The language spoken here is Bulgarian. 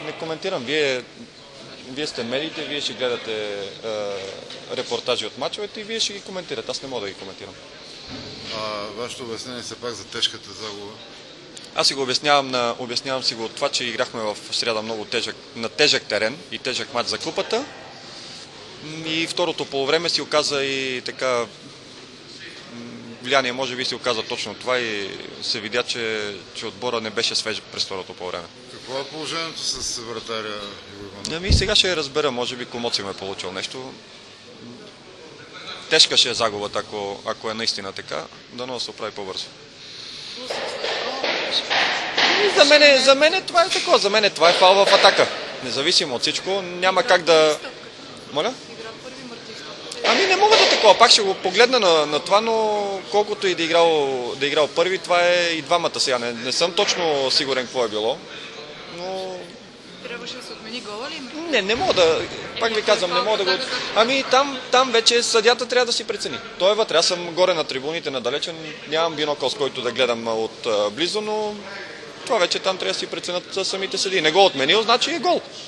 Не коментирам. Вие сте медиите, вие ще гледате репортажи от мачовете и вие ще ги коментирате. Аз не мога да ги коментирам. Вашето обяснение се пак за тежката загуба? Аз си го обяснявам си го от това, че играхме в сряда много на тежък терен и тежък мач за купата. И второто полувреме си оказа и така влияние, може би си оказа точно това и се видя, че отбора не беше свеж през второто полувреме. Какво е положението с вратаря Иво Иванов? Ами сега ще я разбера, може би Комоци ме е получил нещо. Тежка ще е загубата, ако е наистина така, дано да се оправи по-бързо. За мен това е такова, за мен това е фал в атака. Независимо от всичко, няма как да... Моля? Ами не мога да такова, пак ще го погледна на това, но колкото и да играл първи, това е и двамата сега. Не съм точно сигурен какво е било, но... Трябваше да се отмени гола ли? Не мога да... Пак ви казвам, не мога да го... Ами там вече съдята трябва да си прецени. Той е вътре, аз съм горе на трибуните надалечен, нямам бинокъл, с който да гледам от близо, но това вече там трябва да си преценят самите съдии. Не го отменил, значи е гол.